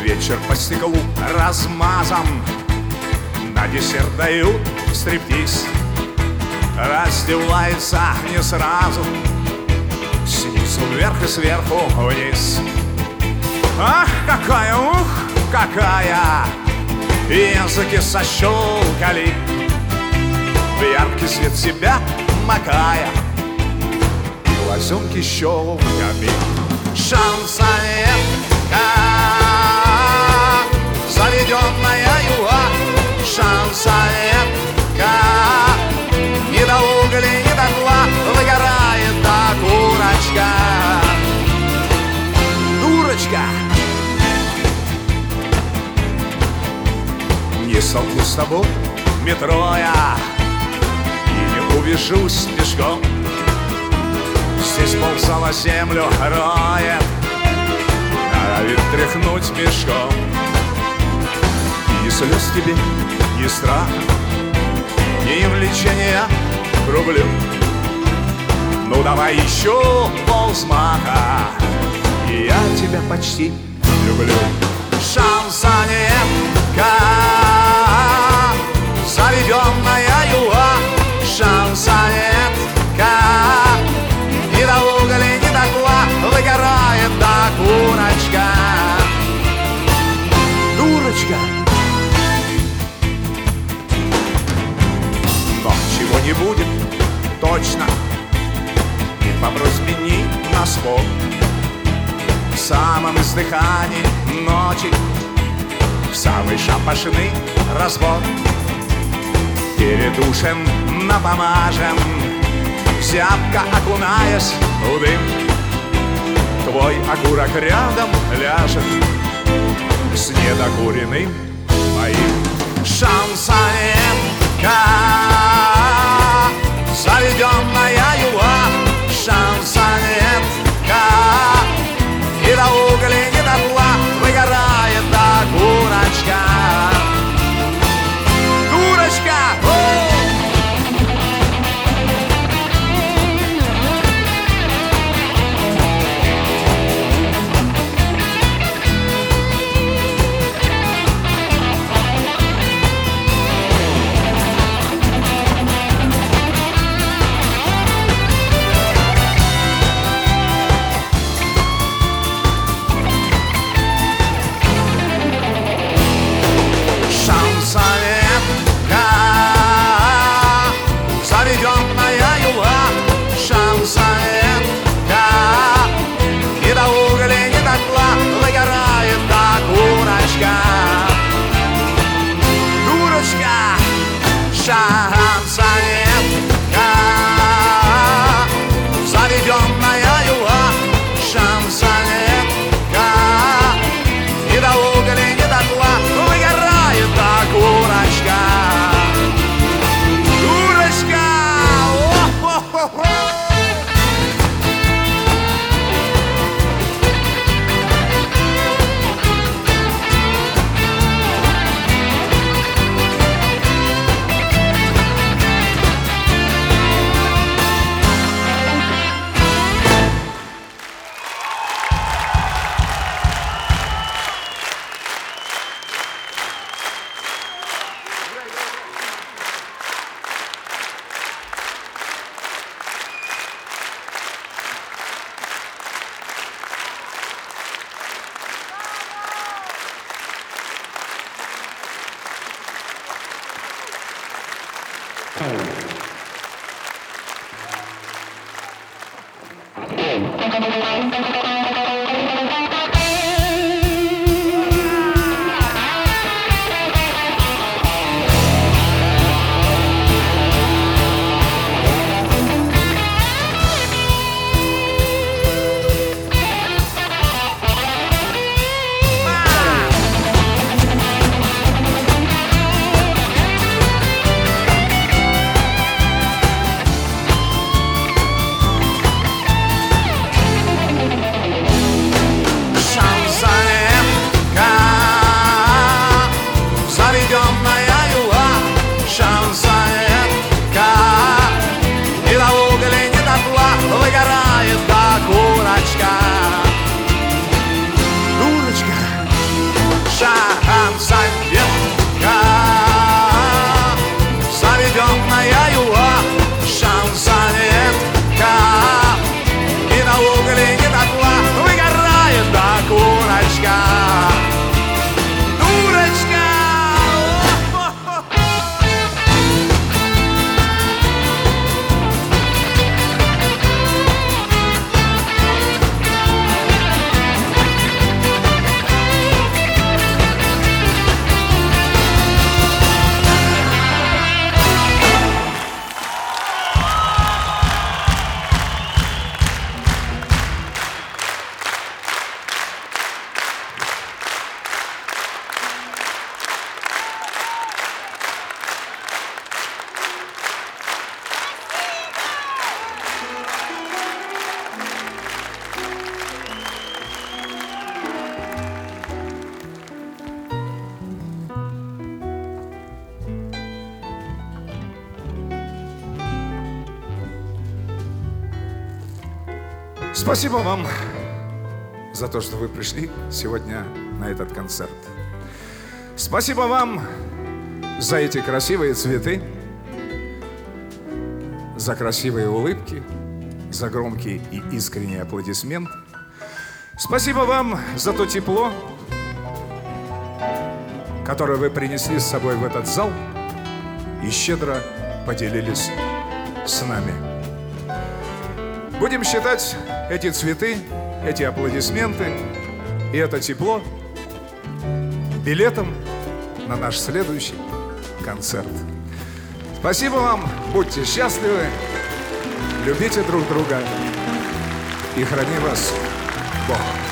Вечер по стеклу размазан, на десерт дают стриптиз. Раздевается не сразу, снизу вверх и сверху вниз. Ах, какая, ух, какая, языки сощелкали, в яркий свет себя макая, и лосенки щелками. Шансонетка, заведенная юга, шансонетка, ни до угля, ни до тла, выгорает та курочка. Дурочка! Не столкнусь с тобой в метро я и не увижусь пешком. Здесь ползала землю роет, норовит тряхнуть мешком. Ни слез тебе, ни страха, ни влечения к рублю. Ну давай еще полвзмаха, и я тебя почти люблю. Шансонетка, заведенная юга, шансонетка, ни до угля, ни до тла, выгорает та курочка. Дурочка! Но чего не будет точно, ни по просьбе, ни на спор. В самом издыхании ночи, в самый шапошный разбор, передушен напомажем, зябко окунаясь в дым. Твой окурок рядом ляжет с недокуренным моим. Шансонетка, заведенная юга, шансонетка, ни до угля, ни до тла, выгорает та курочка. Дурочка! Спасибо вам за то, что вы пришли сегодня на этот концерт. Спасибо вам за эти красивые цветы, за красивые улыбки, за громкие и искренние аплодисменты. Спасибо вам за то тепло, которое вы принесли с собой в этот зал и щедро поделились с нами. Будем считать эти цветы, эти аплодисменты и это тепло билетом на наш следующий концерт. Спасибо вам, будьте счастливы, любите друг друга и храни вас Бог.